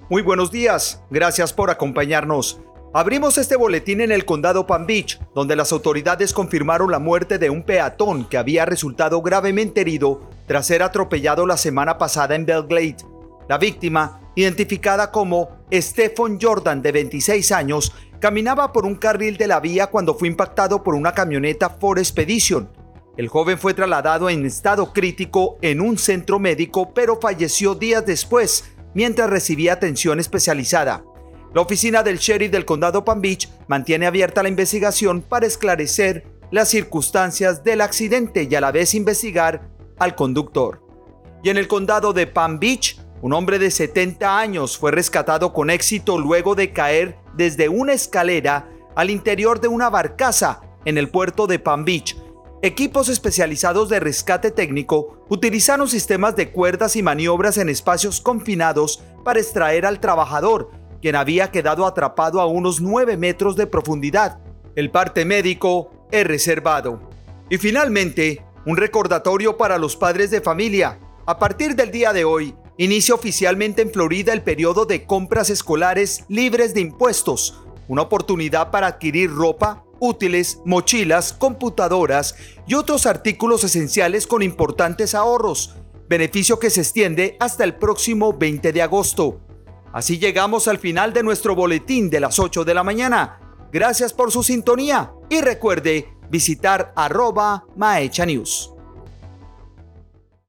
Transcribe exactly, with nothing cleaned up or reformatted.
Muy buenos días, gracias por acompañarnos. Abrimos este boletín en el condado Palm Beach, donde las autoridades confirmaron la muerte de un peatón que había resultado gravemente herido tras ser atropellado la semana pasada en Belle Glade. La víctima, identificada como Stephon Jordan, de veintiséis años, caminaba por un carril de la vía cuando fue impactado por una camioneta Ford Expedition. El joven fue trasladado en estado crítico en un centro médico, pero falleció días después mientras recibía atención especializada. La oficina del sheriff del condado Palm Beach mantiene abierta la investigación para esclarecer las circunstancias del accidente y a la vez investigar al conductor. Y en el condado de Palm Beach, un hombre de setenta años fue rescatado con éxito luego de caer desde una escalera al interior de una barcaza en el puerto de Palm Beach. Equipos especializados de rescate técnico utilizaron sistemas de cuerdas y maniobras en espacios confinados para extraer al trabajador, quien había quedado atrapado a unos nueve metros de profundidad. El parte médico es reservado. Y finalmente, un recordatorio para los padres de familia. A partir del día de hoy, inicia oficialmente en Florida el periodo de compras escolares libres de impuestos, una oportunidad para adquirir ropa, útiles, mochilas, computadoras y otros artículos esenciales con importantes ahorros, beneficio que se extiende hasta el próximo veinte de agosto. Así llegamos al final de nuestro boletín de las ocho de la mañana. Gracias por su sintonía y recuerde visitar arroba Maecha News.